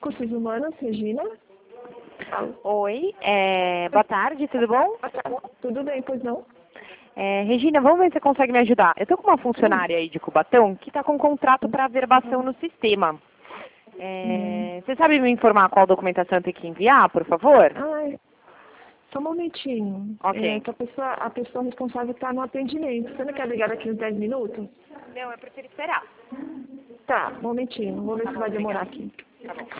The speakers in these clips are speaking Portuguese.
Recursos Humanos, Regina. Oi, boa tarde, tudo bom? Tudo bem, pois não? Regina, vamos ver se você consegue me ajudar. Eu estou com uma funcionária aí de Cubatão que está com um contrato para averbação no sistema. Você sabe me informar qual documentação tem que enviar, por favor? Ai, só um momentinho. Ok. Que a pessoa responsável está no atendimento. Você não quer ligar daqui uns 10 minutos? Não, eu prefiro esperar. Tá, um momentinho. Vou ver se vai demorar aqui. Tá bom.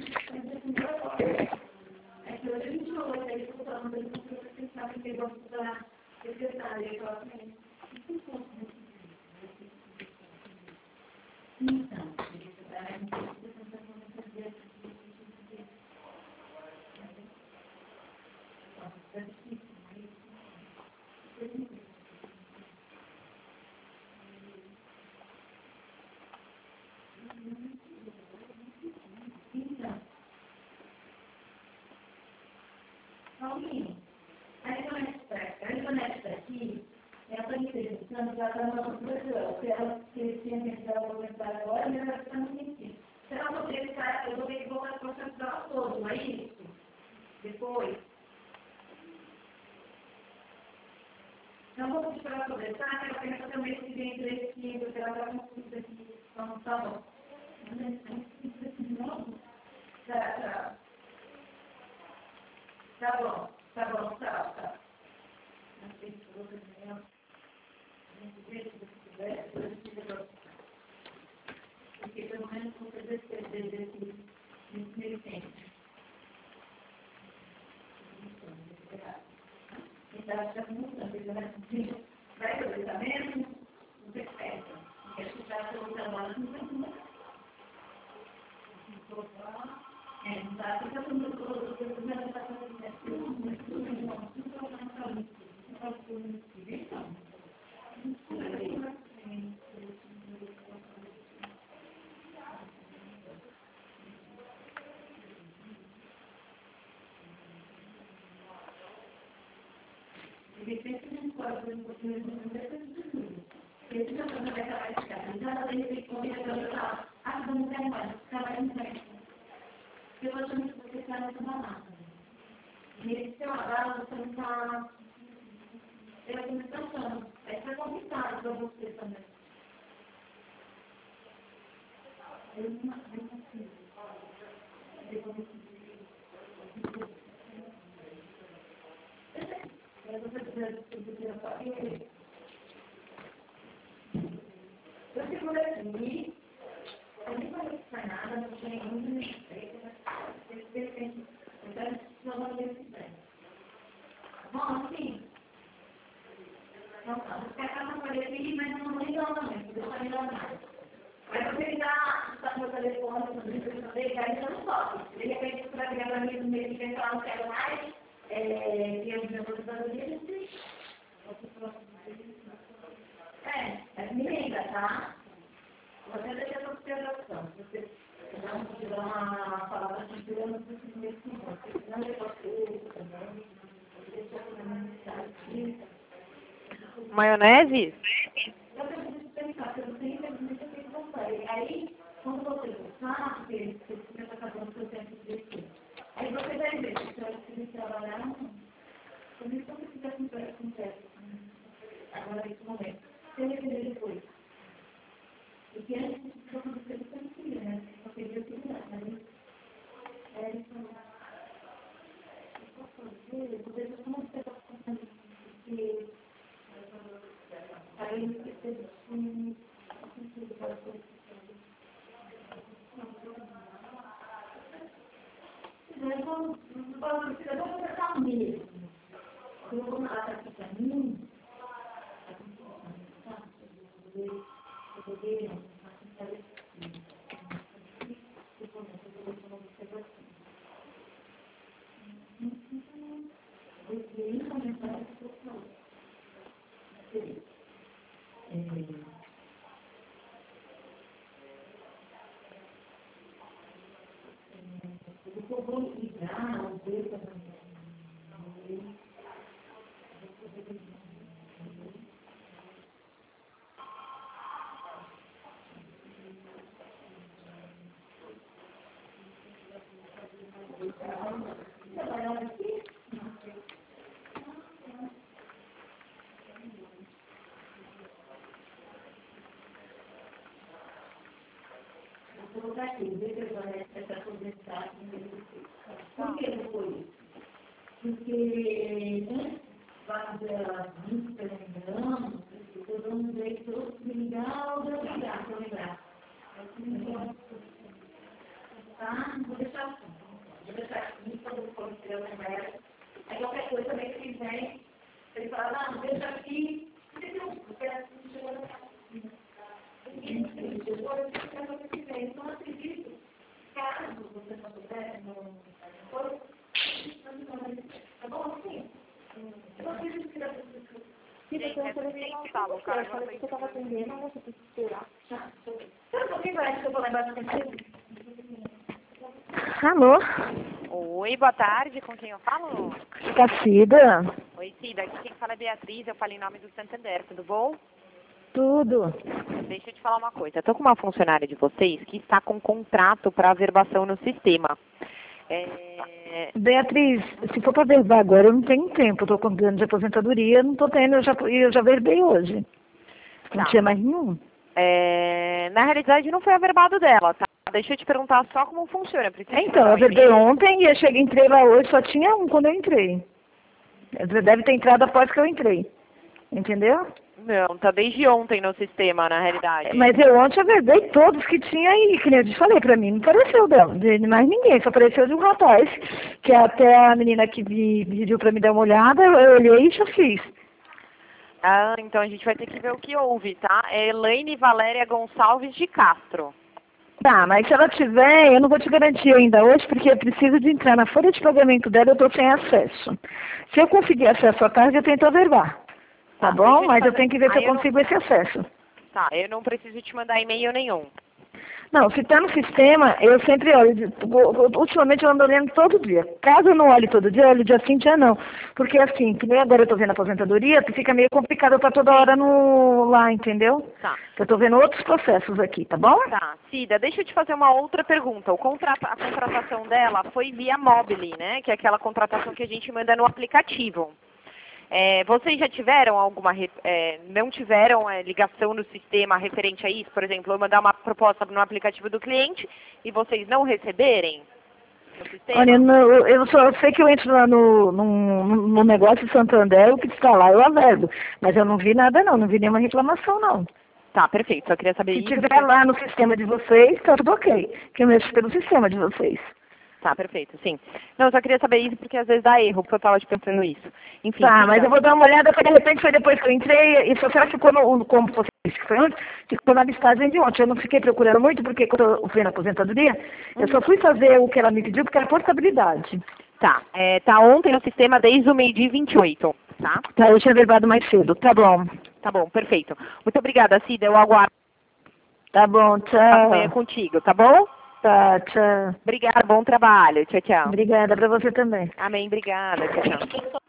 Não vou pedir para ela conversar, que ela tem que fazer um mês que vem direitinho, porque ela está com tudo aqui. Então, tá bom. Tá. Tá bom, tá. Não sei se você não. A gente vê se você quiser, depois a gente vê pra você. Porque pelo menos você desse meio tempo. Então, acho que é muito tranquilo, vai fazer também, não tem pressa. Porque acho que está pelo trabalho, não tem muito. Não está ficando todo de repente, a gente pode fazer um pouquinho de tudo. Porque se não vai acabar de ficar, então ela tem que comer a falar, que não tem mais, trabalha no tempo. Eu vou achando que você está nessa balada. E esse seu abraço, você não está... Eu estou me pensando, vai ser complicado para você também. Eu não consigo. Eu consigo. Eu seguro aqui, eu nem falei que sai nada, não tinha nenhum respeito, então não vou ver se bem. Bom, assim, você acaba com ele, mas não liga também, porque eu também não mais. Mas você está com o telefone, ainda não toque. De repente, você vai pegar para mim no meio de pensar, não quero mais, e eu me vou dar o dia, me liga, tá? Você deixa essa observação. Você não tiver uma palavra de Deus, eu não preciso desse mundo. Você não leva tudo também. Deixa a mensagem. Maionese? Eu preciso pensar, porque você infelizmente tem que voltar. E aí, quando você voltar, porque você está acabando o seu tempo de estudo. Aí você vai ver se você vai conseguir trabalhar ou não. Por isso você fica com pressa. Agora, nesse momento. Você vai entender depois. Porque antes de você acontecer, você não queria, né? Você queria segurar, mas isso não. Eu posso fazer, eu vejo como você está pensando, porque aí você teve que eu vou conversar mesmo. Eu vou mandar aqui para mim, eu vou ligar, ver também. Vou colocar aqui, ver se essa conversar. Por que não foi isso? Porque antes, faz 20, se eu não me engano, todo mundo veio todo legal, para lembrar. Tá? Vou deixar assim. Vou deixar aqui, todo mundo que eu lembrar. Aí qualquer coisa também que ele vem, ele fala, não, deixa aqui, porque tem um pedaço que chegou na casa. Então, eu acredito, caso você não puder, não tá bom assim? Eu acredito que dá pra você. Se você não Fala, cara, eu falei que você estava atendendo, você precisa esperar. Espera um pouquinho, vai, que eu vou levar de contigo. Alô? Oi, boa tarde, com quem eu falo? Cida? Oi, Cida, aqui quem fala é Beatriz, eu falo em nome do Santander, tudo bom? Tudo. Deixa eu te falar uma coisa, eu tô com uma funcionária de vocês que está com contrato para averbação no sistema. Beatriz, se for para verbar agora, eu não tenho tempo. Eu estou com plano de aposentadoria, não estou tendo, eu já verbei hoje. Não Tá. tinha mais nenhum. Na realidade, não foi averbado dela, tá? Deixa eu te perguntar só como funciona. Então, eu verbei ontem e eu entrei lá hoje, só tinha um quando eu entrei. Deve ter entrado após que eu entrei. Entendeu? Não, tá desde ontem no sistema, na realidade. Mas eu ontem eu verbei todos que tinha aí, que nem eu te falei pra mim, não apareceu de mais ninguém, só apareceu de um rapaz, que até a menina que pediu pra me dar uma olhada, eu olhei e já fiz. Ah, então a gente vai ter que ver o que houve, tá? É Elaine Valéria Gonçalves de Castro. Tá, mas se ela tiver, eu não vou te garantir ainda hoje, porque eu preciso de entrar na folha de pagamento dela, eu estou sem acesso. Se eu conseguir acesso à tarde, eu tento averbar. Tá bom? Mas eu tenho que ver se eu consigo esse acesso. Tá, eu não preciso te mandar e-mail nenhum. Não, se está no sistema, eu sempre olho. Ultimamente eu ando olhando todo dia. Caso eu não olhe todo dia, eu olho dia sim, dia não. Porque assim, que nem agora eu estou vendo a aposentadoria, fica meio complicado eu estar toda hora lá, entendeu? Tá. Eu estou vendo outros processos aqui, tá bom? Tá. Cida, deixa eu te fazer uma outra pergunta. A contratação dela foi via Mobile, né? Que é aquela contratação que a gente manda no aplicativo. Vocês já tiveram não tiveram ligação no sistema referente a isso? Por exemplo, eu mandar uma proposta no aplicativo do cliente e vocês não receberem no sistema? Olha, eu só sei que eu entro lá no negócio de Santander, o que está lá eu averbo. Mas eu não vi nada não vi nenhuma reclamação não. Tá, perfeito. Só queria saber Se isso. tiver lá no sistema de vocês, tá tudo ok. Que eu mexo pelo sistema de vocês. Tá, perfeito, sim. Não, eu só queria saber isso porque às vezes dá erro, porque eu estava te pensando isso. Enfim. Tá, mas eu vou dar uma olhada, porque de repente foi depois que eu entrei, e só será que ficou como você disse que foi ontem, ficou na listagem de ontem. Eu não fiquei procurando muito, porque quando eu fui na aposentadoria, eu só fui fazer o que ela me pediu, porque era portabilidade. Tá, tá ontem no sistema desde o meio-dia 28, tá? Tá, eu tinha verbado mais cedo, tá bom. Tá bom, perfeito. Muito obrigada, Cida, eu aguardo. Tá bom, tchau. Amanhã contigo, tá bom? Tá, tchau. Obrigada, bom trabalho. Tchau, tchau. Obrigada pra você também. Amém, obrigada. Tchau, tchau.